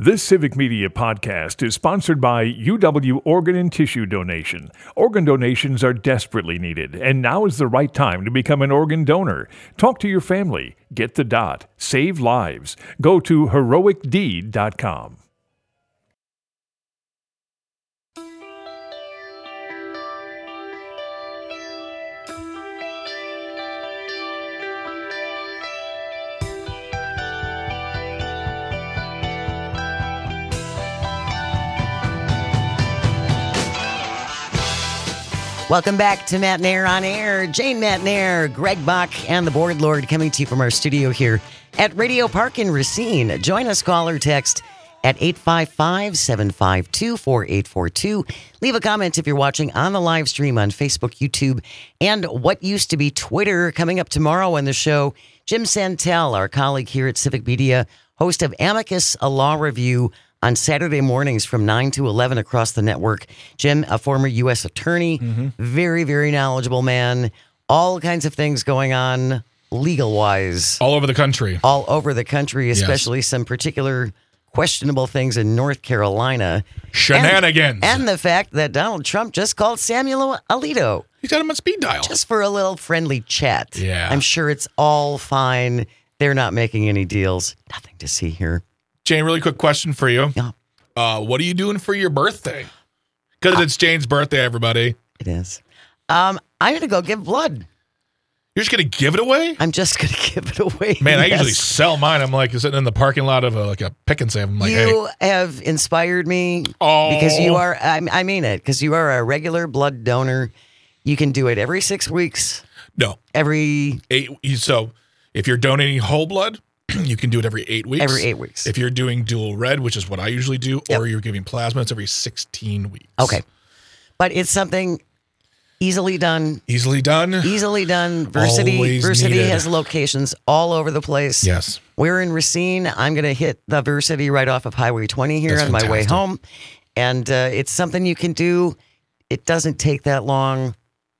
This Civic Media podcast is sponsored by UW Organ and Tissue Donation. Organ donations are desperately needed, and now is the right time to become an organ donor. Talk to your family. Get the dot. Save lives. Go to heroicdeed.com. Welcome back to Matt Nair on Air. Jane Matt Nair, Greg Bach, and the Board Lord coming to you from our studio here at Radio Park in Racine. Join us, call or text at 855-752-4842. Leave a comment if you're watching on the live stream on Facebook, YouTube, and what used to be Twitter. Coming up tomorrow on the show, Jim Santel, our colleague here at Civic Media, host of Amicus, a law review on Saturday mornings from 9 to 11 across the network. Jim, a former U.S. attorney, very, very knowledgeable man. All kinds of things going on legal-wise. All over the country. All over the country, especially some particular questionable things in North Carolina. Shenanigans. And the fact that Donald Trump just called Samuel Alito. He's got him on speed dial. Just for a little friendly chat. Yeah. I'm sure it's all fine. They're not making any deals. Nothing to see here. Jane, really quick question for you. Yeah. What are you doing for your birthday? Because it's Jane's birthday, everybody. It is. I'm going to go give blood. You're just going to give it away? I'm just going to give it away. Man, I yes. usually sell mine. I'm like sitting in the parking lot of a pick and save. I'm like, You have inspired me because you are, I mean it, because you are a regular blood donor. You can do it every 6 weeks. No. Every 8. So if you're donating whole blood, you can do it every 8 weeks. Every 8 weeks. If you're doing dual red, which is what I usually do, or you're giving plasma, it's every 16 weeks. Okay. But it's something easily done. Easily done. Easily done. Versity needed. has locations all over the place. Yes. We're in Racine. I'm going to hit the Versity right off of Highway 20 here That's on my way fantastic. home. And it's something you can do. It doesn't take that long.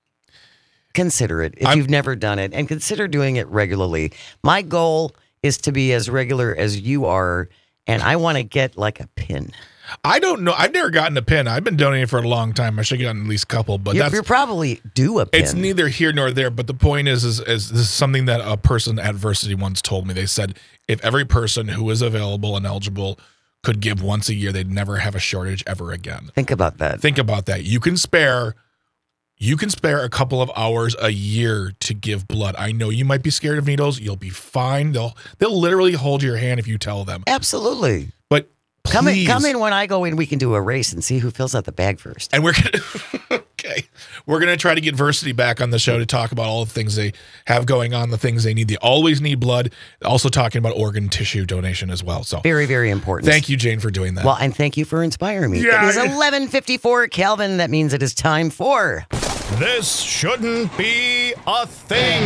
Consider it if you've never done it, and consider doing it regularly. My goal is to be as regular as you are, and I want to get like a pin. I don't know. I've never gotten a pin. I've been donating for a long time. I should have gotten at least a couple, but You're probably due a pin. it's neither here nor there. But the point is this is something that a person at Versity once told me. They said if every person who is available and eligible could give once a year, they'd never have a shortage ever again. Think about that. Think about that. You can spare a couple of hours a year to give blood. I know you might be scared of needles. You'll be fine. They'll literally hold your hand if you tell them. Absolutely. But please, Come in when I go in. We can do a race and see who fills out the bag first. and we're gonna try to get Versity back on the show to talk about all the things they have going on, the things they need. They always need blood. Also talking about organ tissue donation as well. So Very, very important. thank you, Jane, for doing that. Well, and thank you for inspiring me. Yeah. It is 11:54, Calvin. That means it is time for... This shouldn't be a thing.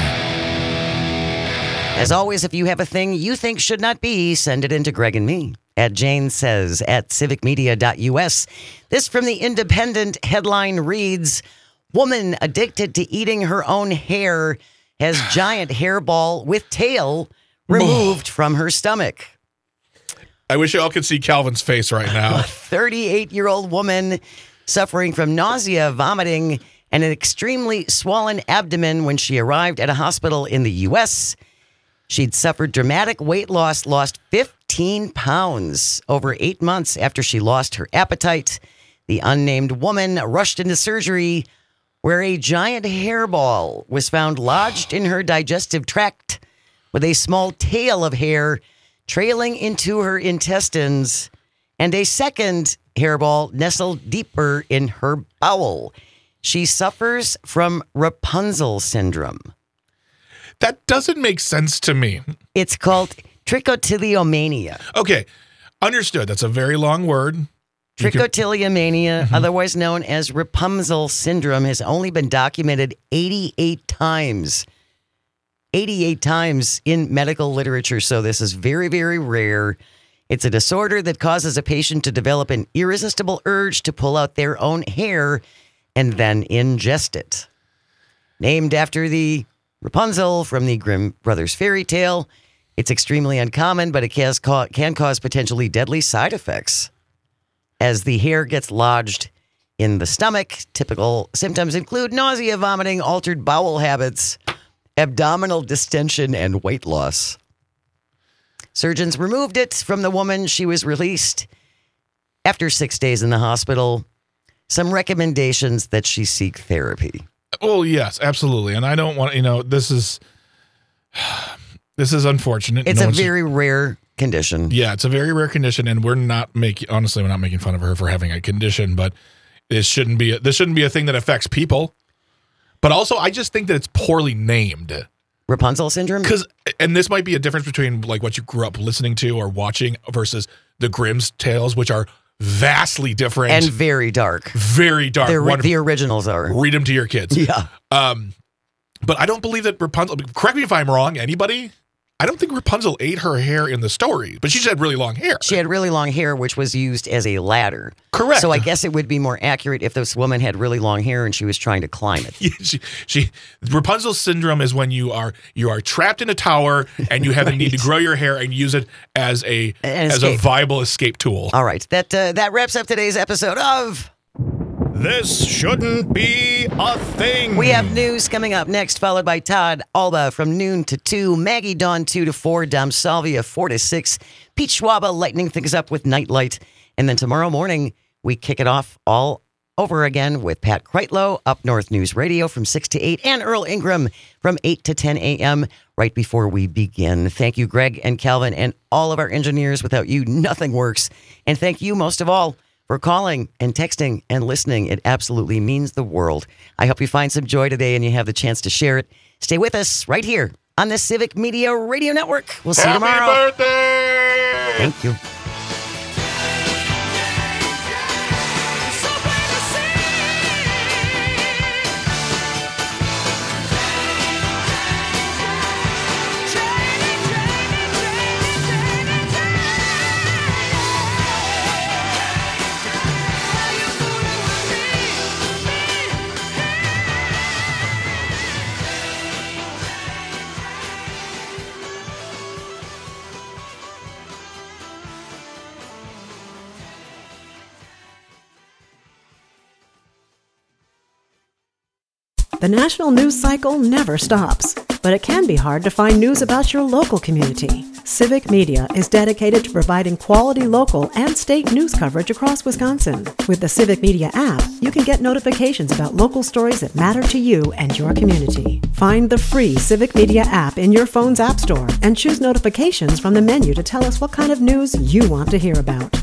As always, if you have a thing you think should not be, send it in to Greg and me at Jane Says at civicmedia.us. This from the Independent headline reads, woman addicted to eating her own hair has giant hairball with tail removed from her stomach. I wish y'all could see Calvin's face right now. 38-year-old woman suffering from nausea, vomiting, and an extremely swollen abdomen when she arrived at a hospital in the U.S. She'd suffered dramatic weight loss, lost 15 pounds over 8 months after she lost her appetite. The unnamed woman rushed into surgery where a giant hairball was found lodged in her digestive tract with a small tail of hair trailing into her intestines and a second hairball nestled deeper in her bowel. She suffers from Rapunzel syndrome. That doesn't make sense to me. It's called trichotillomania. Okay, understood. That's a very long word. Trichotillomania, otherwise known as Rapunzel syndrome, has only been documented 88 times. 88 times in medical literature, so this is very, very rare. It's a disorder that causes a patient to develop an irresistible urge to pull out their own hair and then ingest it. Named after the Rapunzel from the Grimm Brothers fairy tale, It's extremely uncommon, but it can cause potentially deadly side effects. As the hair gets lodged in the stomach, typical symptoms include nausea, vomiting, altered bowel habits, abdominal distension, and weight loss. Surgeons removed it from the woman. She was released after 6 days in the hospital. Some recommendations that she seek therapy. Oh, yes, absolutely. And I don't want, this is unfortunate. It's a very rare condition. Yeah, it's a very rare condition, and we're not making fun of her for having a condition, but this shouldn't be a thing that affects people. But also, I just think that it's poorly named. Rapunzel syndrome? And this might be a difference between like what you grew up listening to or watching versus the Grimm's tales, which are vastly different. And very dark. Very dark. The originals are. Read them to your kids. Yeah. But I don't believe that Rapunzel, correct me if I'm wrong, anybody? I don't think Rapunzel ate her hair in the story, but she just had really long hair. She had really long hair, which was used as a ladder. Correct. So I guess it would be more accurate if this woman had really long hair and she was trying to climb it. Yeah, Rapunzel syndrome is when you are trapped in a tower and you have the need to grow your hair and use it as a viable escape tool. All right, that wraps up today's episode of This Shouldn't Be a Thing. We have news coming up next, followed by Todd Alba from noon to 2, Maggie Dawn 2 to 4, Dom Salvia 4 to 6, Pete Schwaba lightening things up with Nightlight, and then tomorrow morning we kick it off all over again with Pat Kreitlow, Up North News Radio from 6 to 8, and Earl Ingram from 8 to 10 a.m. right before we begin. Thank you, Greg and Calvin, and all of our engineers. Without you, nothing works. And thank you most of all for calling and texting and listening. It absolutely means the world. I hope you find some joy today and you have the chance to share it. Stay with us right here on the Civic Media Radio Network. We'll see you tomorrow. Happy birthday! Thank you. The national news cycle never stops, but it can be hard to find news about your local community. Civic Media is dedicated to providing quality local and state news coverage across Wisconsin. With the Civic Media app, you can get notifications about local stories that matter to you and your community. Find the free Civic Media app in your phone's app store and choose notifications from the menu to tell us what kind of news you want to hear about.